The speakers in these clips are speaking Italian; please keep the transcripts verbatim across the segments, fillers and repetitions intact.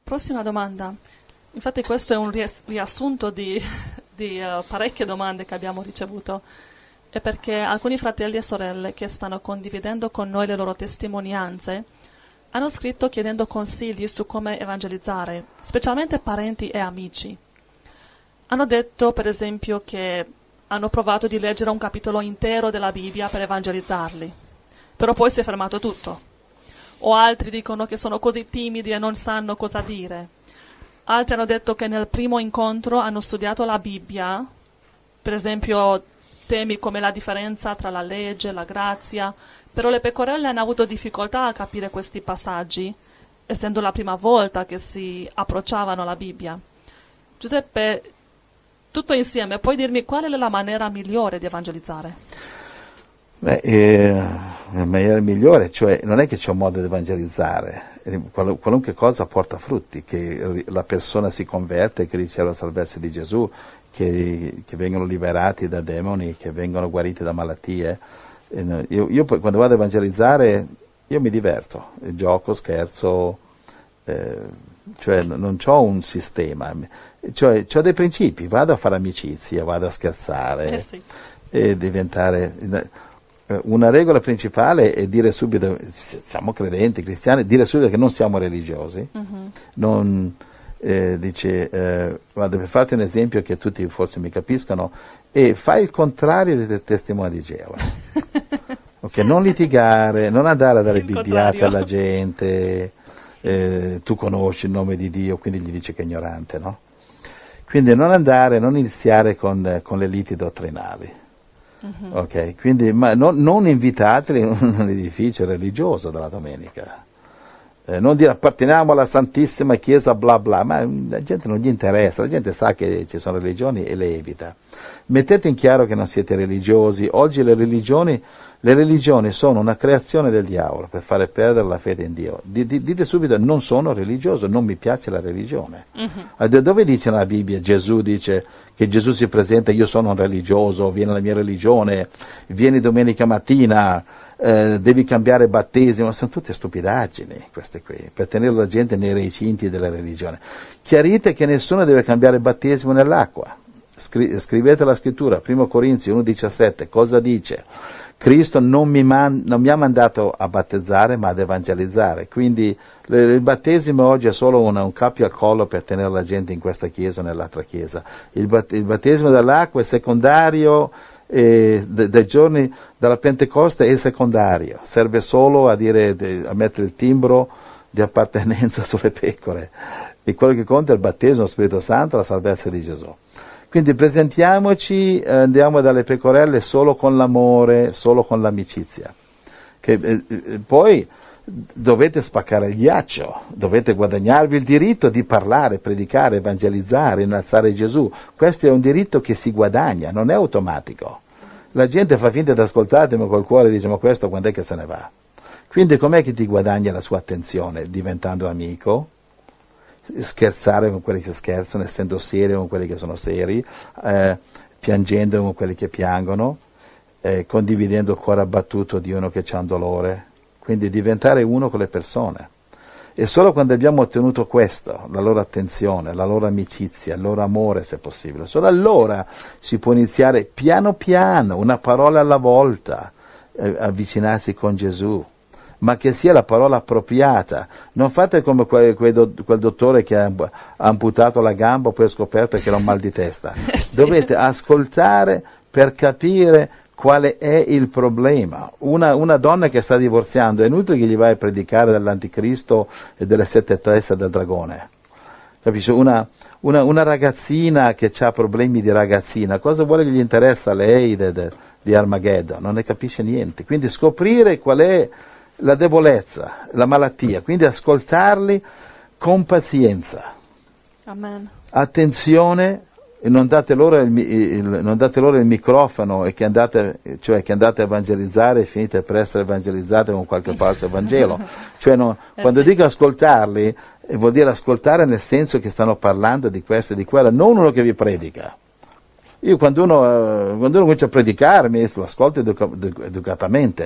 Prossima domanda. Infatti questo è un ries- riassunto di, di uh, parecchie domande che abbiamo ricevuto. È perché alcuni fratelli e sorelle che stanno condividendo con noi le loro testimonianze hanno scritto chiedendo consigli su come evangelizzare, specialmente parenti e amici. Hanno detto, per esempio, che hanno provato di leggere un capitolo intero della Bibbia per evangelizzarli, però poi si è fermato tutto. O altri dicono che sono così timidi e non sanno cosa dire. Altri hanno detto che nel primo incontro hanno studiato la Bibbia, per esempio temi come la differenza tra la legge e la grazia, però le pecorelle hanno avuto difficoltà a capire questi passaggi, essendo la prima volta che si approcciavano alla Bibbia. Giuseppe, tutto insieme, puoi dirmi qual è la maniera migliore di evangelizzare? Beh, eh, la maniera migliore, cioè non è che c'è un modo di evangelizzare, Qual- qualunque cosa porta frutti, che la persona si converte, che riceve la salvezza di Gesù, che, che vengono liberati da demoni, che vengono guariti da malattie. Io, io quando vado a evangelizzare, io mi diverto, gioco, scherzo, eh, cioè non ho un sistema, cioè ho dei principi, vado a fare amicizia, vado a scherzare Eh sì. e diventare... Una regola principale è dire subito, siamo credenti, cristiani, dire subito che non siamo religiosi. Uh-huh. Non, eh, dice, eh, guarda, per farti un esempio che tutti forse mi capiscano, e fai il contrario dei testimoni di Geova. Okay, non litigare, non andare a dare bibbiate alla gente, eh, tu conosci il nome di Dio, quindi gli dice che è ignorante, no? Quindi non andare, non iniziare con, con le liti dottrinali. Uh-huh. Ok, quindi ma non, non invitateli in un edificio religioso della domenica, eh, non dire apparteniamo alla Santissima Chiesa bla bla, ma la gente non gli interessa, la gente sa che ci sono religioni e le evita. Mettete in chiaro che non siete religiosi. Oggi le religioni, le religioni sono una creazione del diavolo per fare perdere la fede in Dio. Dite subito non sono religioso, non mi piace la religione. Uh-huh. Dove dice nella Bibbia, Gesù dice che Gesù si presenta, io sono un religioso, vieni alla mia religione, vieni domenica mattina, eh, devi cambiare battesimo? Sono tutte stupidaggini queste qui, per tenere la gente nei recinti della religione. Chiarite che nessuno deve cambiare battesimo nell'acqua. Scri- scrivete la scrittura, primo Corinzi uno diciassette, cosa dice? Cristo non mi, man- non mi ha mandato a battezzare ma ad evangelizzare, quindi le- il battesimo oggi è solo una, un cappio al collo per tenere la gente in questa chiesa o nell'altra chiesa. Il, bat- il battesimo dell'acqua è secondario, e de- dai giorni della Pentecoste è secondario, serve solo a, dire, de- a mettere il timbro di appartenenza sulle pecore, e quello che conta è il battesimo dello Spirito Santo e la salvezza di Gesù. Quindi presentiamoci, eh, andiamo dalle pecorelle solo con l'amore, solo con l'amicizia. Che, eh, poi dovete spaccare il ghiaccio, dovete guadagnarvi il diritto di parlare, predicare, evangelizzare, innalzare Gesù. Questo è un diritto che si guadagna, non è automatico. La gente fa finta di ascoltarti, ma col cuore dice, ma questo quando è che se ne va? Quindi com'è che ti guadagna la sua attenzione? Diventando amico, scherzare con quelli che scherzano, essendo serio con quelli che sono seri, eh, piangendo con quelli che piangono, eh, condividendo il cuore abbattuto di uno che ha un dolore, quindi diventare uno con le persone. E solo quando abbiamo ottenuto questo, la loro attenzione, la loro amicizia, il loro amore se possibile, solo allora si può iniziare piano piano, una parola alla volta, eh, avvicinarsi con Gesù, ma che sia la parola appropriata. Non fate come quel, quel, do, quel dottore che ha, ha amputato la gamba e poi ha scoperto che era un mal di testa. Sì. Dovete ascoltare per capire quale è il problema. Una, una donna che sta divorziando, è inutile che gli vai a predicare dell'anticristo e delle sette teste del dragone. Capisci? Una, una, una ragazzina che ha problemi di ragazzina, cosa vuole che gli interessa a lei de, de, di Armageddon? Non ne capisce niente. Quindi scoprire qual è la debolezza, la malattia, quindi ascoltarli con pazienza. Amen. Attenzione, non date loro il, il, non date loro il microfono e che andate, cioè che andate a evangelizzare e finite per essere evangelizzate con qualche falso evangelo. Cioè no, eh quando sì. dico ascoltarli, vuol dire ascoltare nel senso che stanno parlando di questo e di quello, non uno che vi predica. Io quando uno, quando uno comincia a predicarmi, lo ascolto educa, educatamente.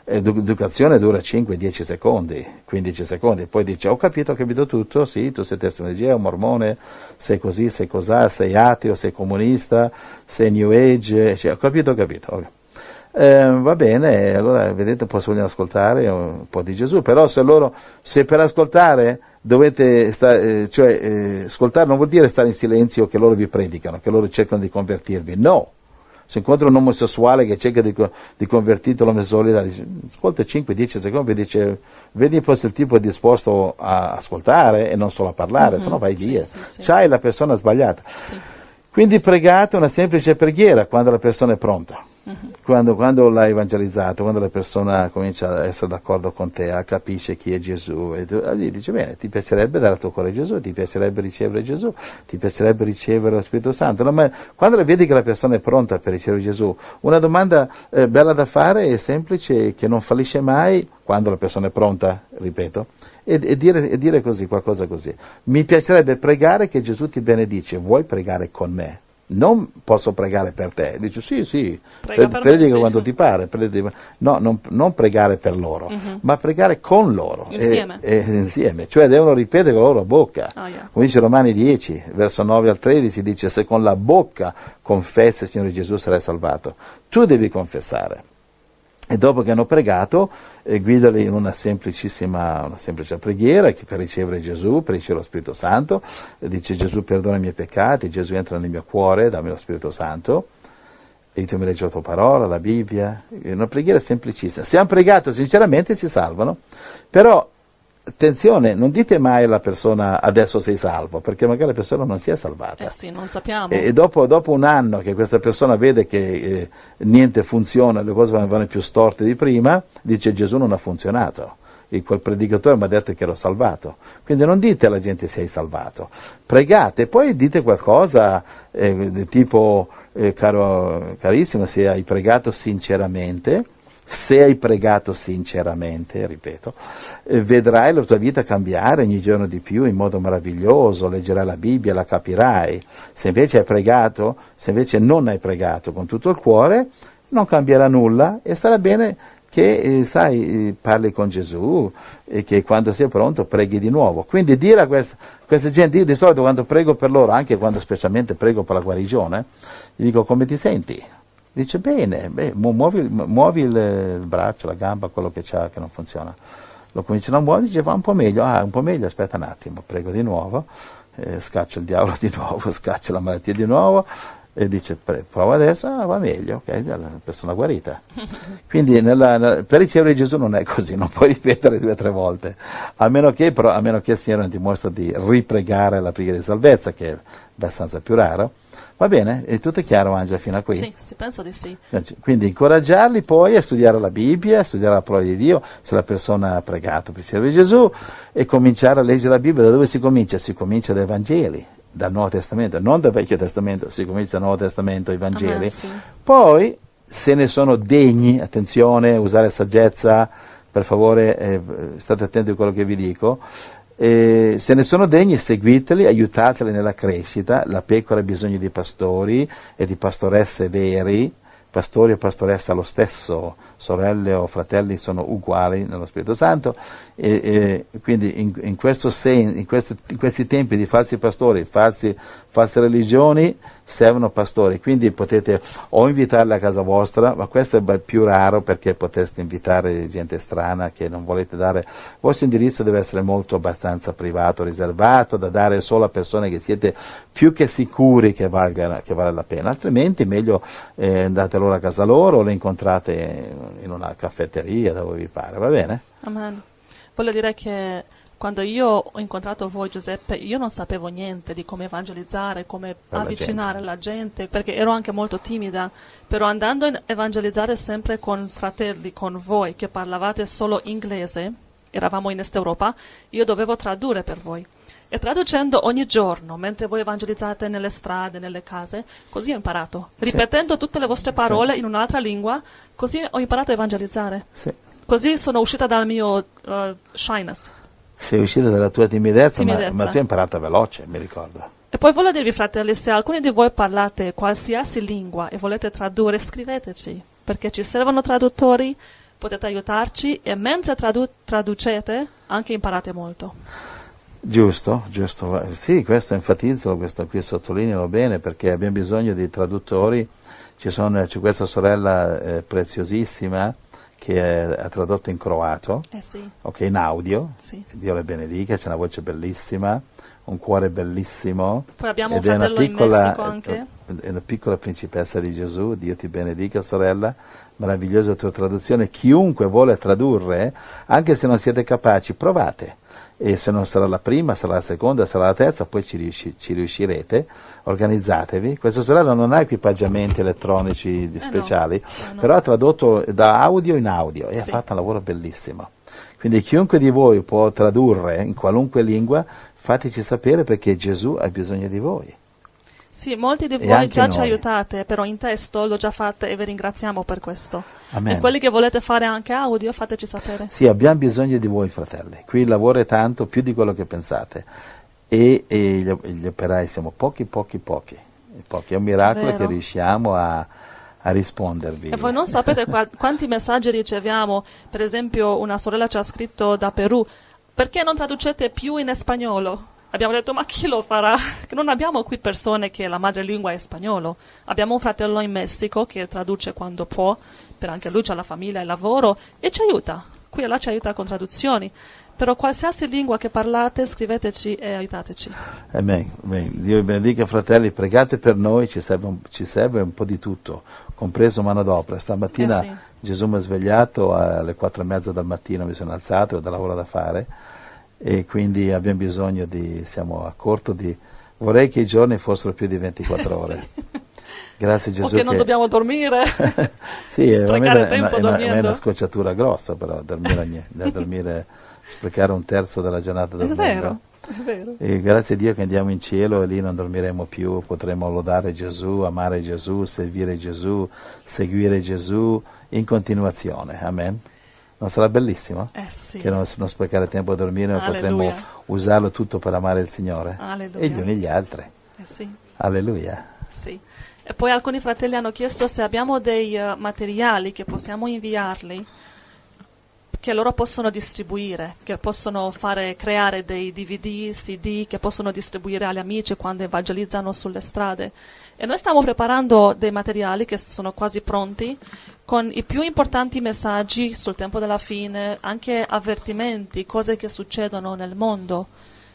l'educazione dura cinque dieci secondi, quindici secondi, poi dice ho capito, ho capito tutto, sì, tu sei testimonia, mormone, sei così, sei cos'ha, sei ateo, sei comunista, sei New Age, cioè, ho capito, ho capito. Okay. Eh, va bene, allora vedete, poi vogliono ascoltare un po' di Gesù, però se loro, se per ascoltare dovete stare, eh, cioè eh, ascoltare non vuol dire stare in silenzio che loro vi predicano, che loro cercano di convertirvi, no. Se incontra un omosessuale che cerca di, di convertirlo all'omosessualità, dice, ascolta cinque dieci secondi e dice, vedi poi se il tipo è disposto a ascoltare e non solo a parlare, mm-hmm. se no vai sì, via. Sì, sì. C'hai la persona sbagliata. Sì. Quindi pregate una semplice preghiera quando la persona è pronta. Mm-hmm. Quando, quando l'hai evangelizzato, quando la persona comincia a essere d'accordo con te, capisce chi è Gesù, e tu, gli dici bene, ti piacerebbe dare al tuo cuore Gesù, ti piacerebbe ricevere Gesù, ti piacerebbe ricevere lo Spirito Santo. No, ma quando vedi che la persona è pronta per ricevere Gesù, una domanda eh, bella da fare e semplice, che non fallisce mai, quando la persona è pronta, ripeto, e, e, dire, e dire così, qualcosa così. Mi piacerebbe pregare che Gesù ti benedice, vuoi pregare con me? Non posso pregare per te, dici sì sì, Prega pre- per predica me, quando sì. ti pare, predica. No, non, non pregare per loro, uh-huh. ma pregare con loro, insieme, e, e, insieme. Cioè devono ripetere con la loro bocca, oh, yeah. come dice Romani dieci, verso nove al tredici, dice se con la bocca confessi il Signore Gesù sarai salvato, tu devi confessare. E dopo che hanno pregato, eh, guidali in una semplicissima, una semplice preghiera per ricevere Gesù, per ricevere lo Spirito Santo. E dice Gesù perdona i miei peccati, Gesù entra nel mio cuore, dammi lo Spirito Santo. E tu mi leggi la tua parola, la Bibbia. Una preghiera semplicissima. Se hanno pregato sinceramente si salvano, però attenzione, non dite mai alla persona adesso sei salvo, perché magari la persona non si è salvata. Eh sì, non sappiamo. E dopo, dopo un anno che questa persona vede che eh, niente funziona, le cose vanno più storte di prima, dice Gesù non ha funzionato. E quel predicatore mi ha detto che ero salvato. Quindi non dite alla gente sei salvato, pregate, poi dite qualcosa eh, tipo eh, caro, carissimo, se hai pregato sinceramente, se hai pregato sinceramente, ripeto, eh, vedrai la tua vita cambiare ogni giorno di più in modo meraviglioso, leggerai la Bibbia, la capirai. Se invece hai pregato, se invece non hai pregato con tutto il cuore, non cambierà nulla e sarà bene che, eh, sai, parli con Gesù e che quando sei pronto preghi di nuovo. Quindi dire a questa, questa gente, io di solito quando prego per loro, anche quando specialmente prego per la guarigione, gli dico come ti senti? Dice bene, beh, muovi, muovi il, il braccio, la gamba, quello che c'ha che non funziona. Lo cominciano a muovere, dice va un po' meglio, ah un po' meglio, aspetta un attimo, prego di nuovo, eh, scaccia il diavolo di nuovo, scaccia la malattia di nuovo e dice prova adesso, ah, va meglio, ok, la persona guarita. Quindi nella, nella, per ricevere Gesù non è così, non puoi ripetere due o tre volte, a meno che, però, a meno che il Signore non ti mostra di ripregare la preghiera di salvezza, che è abbastanza più raro. Va bene? È tutto chiaro, Angela, fino a qui? Sì, sì, penso di sì. Quindi incoraggiarli poi a studiare la Bibbia, a studiare la parola di Dio, se la persona ha pregato per ricevere Gesù, e cominciare a leggere la Bibbia. Da dove si comincia? Si comincia dai Vangeli, dal Nuovo Testamento, non dal Vecchio Testamento, si comincia dal Nuovo Testamento, i Vangeli. Amen, sì. Poi, se ne sono degni, attenzione, usare saggezza, per favore, eh, state attenti a quello che vi dico, Eh, se ne sono degni, seguiteli, aiutateli nella crescita. La pecora ha bisogno di pastori e di pastoresse veri, pastori e pastoressa lo stesso, sorelle o fratelli sono uguali nello Spirito Santo, e, e quindi in, in, questo sen, in, questo, in questi tempi di falsi pastori, falsi, false religioni, servono pastori, quindi potete o invitarli a casa vostra, ma questo è più raro perché potreste invitare gente strana che non volete dare. Il vostro indirizzo deve essere molto abbastanza privato, riservato, da dare solo a persone che siete più che sicuri che, valga, che vale la pena, altrimenti meglio eh, andate loro a casa loro o le incontrate in una caffetteria dove vi pare, va bene? Amen. Voglio dire che quando io ho incontrato voi, Giuseppe, io non sapevo niente di come evangelizzare, come Per avvicinare la gente. la gente, perché ero anche molto timida, però andando a evangelizzare sempre con fratelli, con voi, che parlavate solo inglese, eravamo in Est Europa, io dovevo tradurre per voi. E traducendo ogni giorno, mentre voi evangelizzate nelle strade, nelle case, così ho imparato. Ripetendo sì. tutte le vostre parole sì. in un'altra lingua, così ho imparato a evangelizzare. Sì. Così sono uscita dal mio uh, shyness. Sei uscita dalla tua timidezza, timidezza. Ma, ma tu hai imparato veloce, mi ricordo. E poi voglio dirvi, fratelli, se alcuni di voi parlate qualsiasi lingua e volete tradurre, scriveteci, perché ci servono traduttori potete aiutarci e mentre tradu- traducete anche imparate molto. Giusto, giusto. Sì, questo enfatizzalo, questo qui sottolinealo bene, perché abbiamo bisogno di traduttori. Ci sono, c'è questa sorella eh, preziosissima che è, è tradotta in croato, Eh sì. ok, in audio, Sì. Dio le benedica, c'è una voce bellissima, un cuore bellissimo. Poi abbiamo un ed è una fratello in piccola, Messico anche. È una piccola principessa di Gesù. Dio ti benedica, sorella, meravigliosa tua traduzione. Chiunque vuole tradurre, anche se non siete capaci, provate. E se non sarà la prima, sarà la seconda, sarà la terza, poi ci, riusci- ci riuscirete, organizzatevi. Questa sorella non ha equipaggiamenti elettronici di Eh speciali, no, no. però ha tradotto da audio in audio e Sì. ha fatto un lavoro bellissimo. Quindi chiunque di voi può tradurre in qualunque lingua, fateci sapere, perché Gesù ha bisogno di voi. Sì, molti di E voi anche già ci noi. aiutate, però in testo l'ho già fatta e vi ringraziamo per questo. Amen. E quelli che volete fare anche audio, fateci sapere. Sì, abbiamo bisogno di voi, fratelli. Qui il lavoro è tanto, più di quello che pensate. E, e gli, gli operai siamo pochi, pochi, pochi. pochi. È un miracolo Vero. che riusciamo a, a rispondervi. E voi non sapete qua- quanti messaggi riceviamo. Per esempio, una sorella ci ha scritto da Perù: perché non traducete più in spagnolo? Abbiamo detto, ma chi lo farà? Che non abbiamo qui persone che la madrelingua è spagnolo. Abbiamo un fratello in Messico che traduce quando può, per anche lui c'ha la famiglia e il lavoro, e ci aiuta. Qui e là ci aiuta con traduzioni. Però qualsiasi lingua che parlate, scriveteci e aiutateci. Amen. Amen. Dio vi benedica, fratelli, pregate per noi, ci serve un, ci serve un po' di tutto, compreso manodopera. Stamattina Eh sì. Gesù mi ha svegliato alle quattro e mezza del mattino, mi sono alzato, ho da lavoro da fare, e quindi abbiamo bisogno di, siamo a corto di, vorrei che i giorni fossero più di ventiquattro ore. Sì. Grazie Gesù. O che non che- dobbiamo dormire. Sì, è Sprecare veramente una, tempo è una, è dormendo. una scocciatura grossa, però dormire, ogni- da dormire, sprecare un terzo della giornata È dormendo. vero, è vero. E grazie a Dio che andiamo in cielo e lì non dormiremo più, potremo lodare Gesù, amare Gesù, servire Gesù, seguire Gesù in continuazione. Amen. Non sarà bellissimo? Eh sì. Che non, non sprecare tempo a dormire, ma potremo Alleluia. usarlo tutto per amare il Signore Alleluia. e gli uni gli altri. Eh sì. Alleluia. Sì. E poi alcuni fratelli hanno chiesto se abbiamo dei eh, materiali che possiamo inviarli, che loro possono distribuire, che possono fare, creare dei D V D, C D, che possono distribuire agli amici quando evangelizzano sulle strade. E noi stiamo preparando dei materiali che sono quasi pronti, con i più importanti messaggi sul tempo della fine, anche avvertimenti, cose che succedono nel mondo,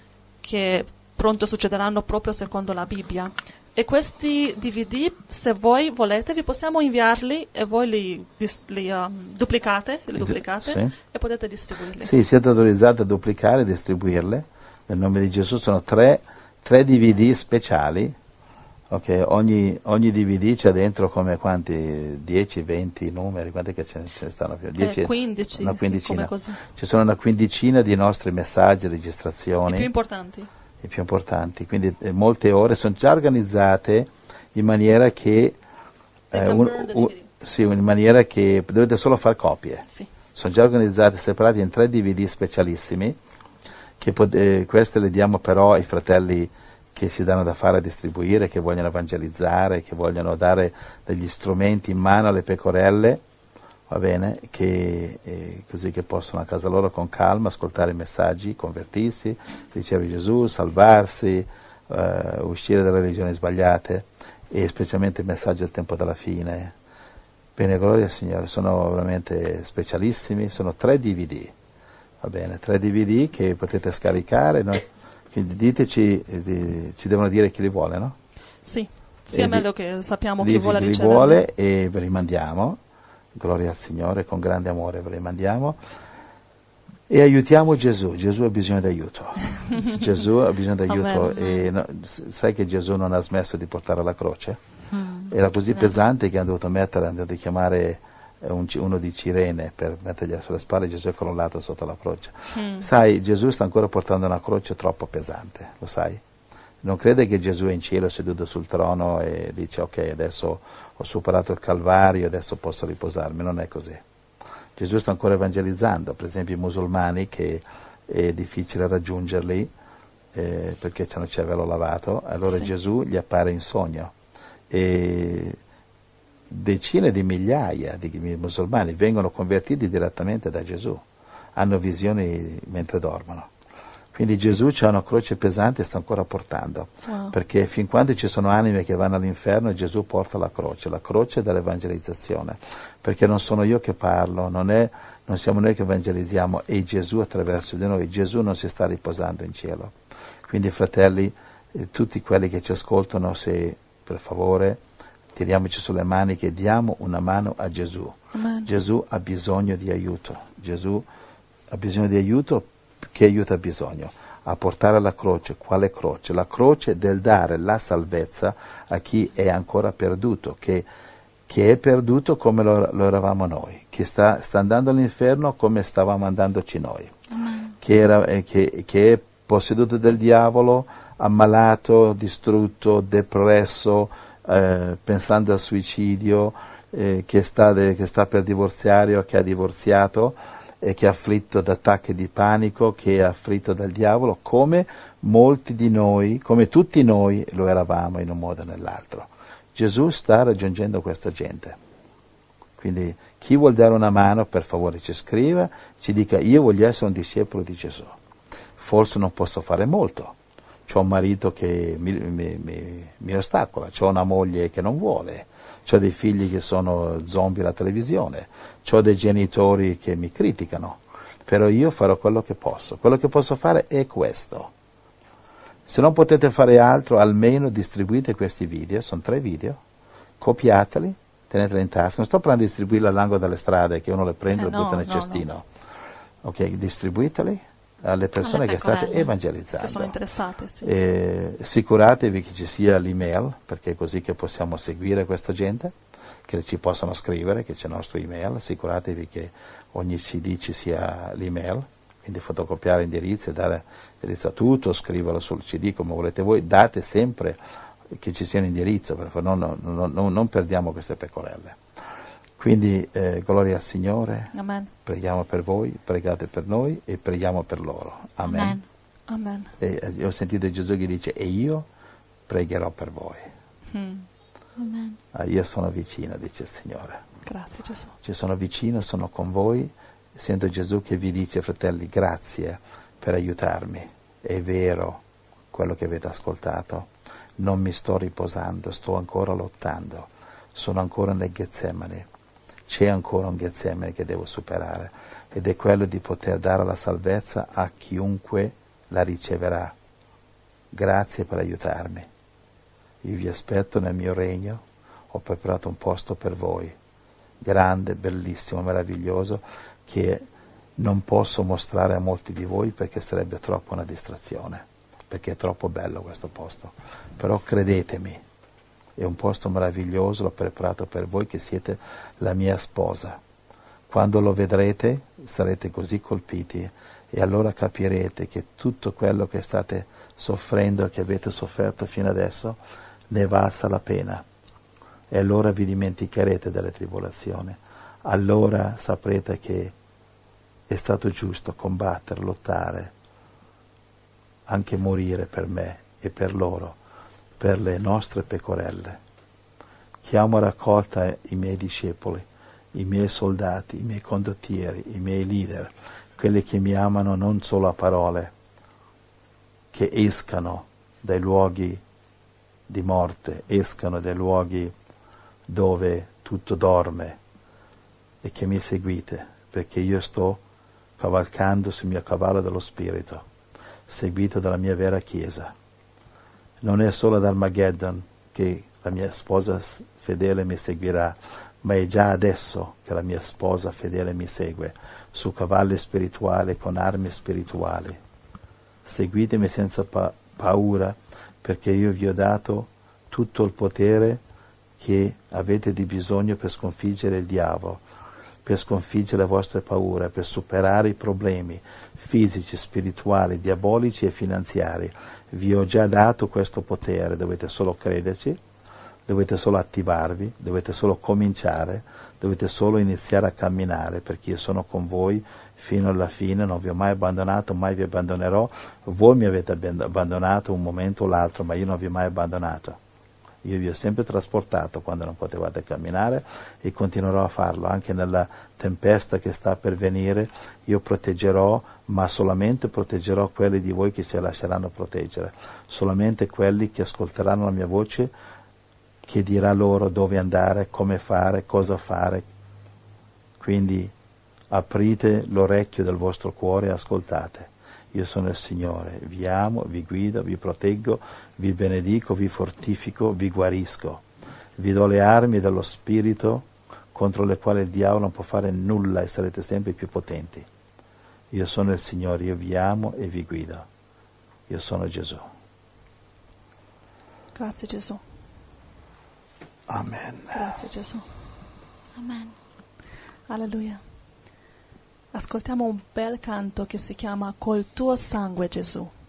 che pronto succederanno proprio secondo la Bibbia. E questi D V D, se voi volete, vi possiamo inviarli e voi li, dis- li um, duplicate, li duplicate Sì. e potete distribuirli. Sì, siete autorizzati a duplicare e distribuirle. Nel nome di Gesù sono tre, tre D V D speciali. Ok, ogni, ogni D V D c'è dentro come quanti? dieci, venti numeri, quanti che ce ne, ce ne stanno più? dieci, Eh, quindici, una sì, quindicina. come così. Ci sono una quindicina di nostri messaggi, I registrazioni, più importanti. i più importanti, quindi eh, molte ore sono già organizzate in maniera che, They eh, can un- burn the un- D V D. sì, in maniera che dovete solo fare copie. Sì. Sono già organizzati, separati in tre D V D specialissimi, che pot- eh, queste le diamo però ai fratelli che si danno da fare a distribuire, che vogliono evangelizzare, che vogliono dare degli strumenti in mano alle pecorelle, va bene, che, eh, così che possono a casa loro con calma ascoltare i messaggi, convertirsi, ricevere Gesù, salvarsi, eh, uscire dalle religioni sbagliate, e specialmente il messaggio del tempo della fine. Bene, gloria al Signore, sono veramente specialissimi, sono tre D V D, va bene, tre D V D che potete scaricare, noi- quindi diteci, eh, di- ci devono dire chi li vuole, no? Sì, sì, E è di- meglio che sappiamo chi Dici vuole chi li riceverli. vuole e ve li mandiamo, gloria al Signore, con grande amore ve li mandiamo. E aiutiamo Gesù, Gesù ha bisogno d'aiuto, Gesù ha bisogno d'aiuto. Amen. E no, s- sai che Gesù non ha smesso di portare la croce? Mm. Era così Vero. pesante che hanno dovuto mettere, hanno dovuto chiamare eh, un ci- uno di Cirene per mettergli sulle spalle. Gesù è crollato sotto la croce. Mm. Sai, Gesù sta ancora portando una croce troppo pesante, lo sai? Non crede che Gesù è in cielo seduto sul trono e dice ok, adesso ho superato il Calvario, adesso posso riposarmi. Non è così. Gesù sta ancora evangelizzando, per esempio i musulmani, che è difficile raggiungerli eh, perché hanno il cervello lavato, allora Sì. Gesù gli appare in sogno e, decine di migliaia di musulmani vengono convertiti direttamente da Gesù, hanno visioni mentre dormono. Quindi Gesù c'ha una croce pesante e sta ancora portando, Wow. perché fin quando ci sono anime che vanno all'inferno Gesù porta la croce, la croce dell'evangelizzazione, perché non sono io che parlo, non, è, non siamo noi che evangelizziamo, è Gesù attraverso di noi. Gesù non si sta riposando in cielo. Quindi fratelli, eh, tutti quelli che ci ascoltano, se per favore tiriamoci sulle maniche e diamo una mano a Gesù. Amen. Gesù ha bisogno di aiuto, Gesù ha bisogno di aiuto. Che aiuto ha bisogno? A portare la croce. Quale croce? La croce del dare la salvezza a chi è ancora perduto, che, che è perduto come lo, lo eravamo noi, che sta, sta andando all'inferno come stavamo andandoci noi, Amen. che, era, eh, che, che è posseduto del diavolo, ammalato, distrutto, depresso, eh, pensando al suicidio, eh, che, sta de, che sta per divorziare o che ha divorziato, e che è afflitto da attacchi di panico, che è afflitto dal diavolo, come molti di noi, come tutti noi lo eravamo in un modo o nell'altro. Gesù sta raggiungendo questa gente. Quindi chi vuol dare una mano, per favore ci scriva, ci dica: io voglio essere un discepolo di Gesù. Forse non posso fare molto, c'ho un marito che mi, mi, mi, mi ostacola, c'ho una moglie che non vuole, c'ho dei figli che sono zombie alla televisione, c'ho dei genitori che mi criticano, però io farò quello che posso. Quello che posso fare è questo. Se non potete fare altro, almeno distribuite questi video, sono tre video, copiateli, teneteli in tasca. Non sto parlando di distribuirli all'angolo delle strade, che uno le prende e Eh, le no, butta nel no, cestino. no. Ok, distribuiteli alle persone Alle che state pecorelle, evangelizzando. che sono interessate, sì. E assicuratevi che ci sia l'email, perché è così che possiamo seguire questa gente, che ci possano scrivere, che c'è il nostro email. Assicuratevi che ogni C D ci sia l'email, quindi fotocopiare indirizzi, dare indirizzo a tutto, scriverlo sul C D come volete voi. Date sempre che ci sia un indirizzo, perché non, non, non, non perdiamo queste pecorelle. Quindi eh, gloria al Signore. Amen. Preghiamo per voi, pregate per noi e preghiamo per loro. Amen. Amen. Amen. E, eh, ho sentito Gesù che dice: e io pregherò per voi. Mm. Amen. Ah, io sono vicino, dice il Signore. Grazie Gesù. Ci sono vicino, sono con voi. Sento Gesù che vi dice: fratelli, grazie per aiutarmi. È vero quello che avete ascoltato. Non mi sto riposando, sto ancora lottando. Sono ancora nel Getsemani. C'è ancora un Getsemani che devo superare, ed è quello di poter dare la salvezza a chiunque la riceverà. Grazie per aiutarmi. Io vi aspetto nel mio regno, ho preparato un posto per voi, grande, bellissimo, meraviglioso, che non posso mostrare a molti di voi perché sarebbe troppo una distrazione, perché è troppo bello questo posto. Però credetemi, è un posto meraviglioso, l'ho preparato per voi che siete la mia sposa. Quando lo vedrete sarete così colpiti e allora capirete che tutto quello che state soffrendo, che avete sofferto fino adesso, ne valsa la pena. E allora vi dimenticherete delle tribolazioni. Allora saprete che è stato giusto combattere, lottare, anche morire per me e per loro, per le nostre pecorelle. Chiamo a raccolta i miei discepoli, i miei soldati, i miei condottieri, i miei leader, quelli che mi amano non solo a parole, che escano dai luoghi di morte, escano dai luoghi dove tutto dorme e che mi seguite, perché io sto cavalcando sul mio cavallo dello Spirito, seguito dalla mia vera Chiesa. Non è solo ad Armageddon che la mia sposa fedele mi seguirà, ma è già adesso che la mia sposa fedele mi segue, su cavalli spirituali, con armi spirituali. Seguitemi senza pa- paura, perché io vi ho dato tutto il potere che avete di bisogno per sconfiggere il diavolo, per sconfiggere le vostre paure, per superare i problemi fisici, spirituali, diabolici e finanziari. Vi ho già dato questo potere, dovete solo crederci, dovete solo attivarvi, dovete solo cominciare, dovete solo iniziare a camminare, perché io sono con voi fino alla fine, non vi ho mai abbandonato, mai vi abbandonerò. Voi mi avete abbandonato un momento o l'altro, ma io non vi ho mai abbandonato. Io vi ho sempre trasportato quando non potevate camminare e continuerò a farlo anche nella tempesta che sta per venire. Io proteggerò, ma solamente proteggerò quelli di voi che si lasceranno proteggere, solamente quelli che ascolteranno la mia voce, che dirà loro dove andare, come fare, cosa fare. Quindi aprite l'orecchio del vostro cuore e ascoltate. Io sono il Signore, vi amo, vi guido, vi proteggo, vi benedico, vi fortifico, vi guarisco. Vi do le armi dello Spirito contro le quali il diavolo non può fare nulla e sarete sempre più potenti. Io sono il Signore, io vi amo e vi guido. Io sono Gesù. Grazie Gesù. Amen. Grazie Gesù. Amen. Alleluia. Ascoltiamo un bel canto che si chiama Col tuo sangue Gesù.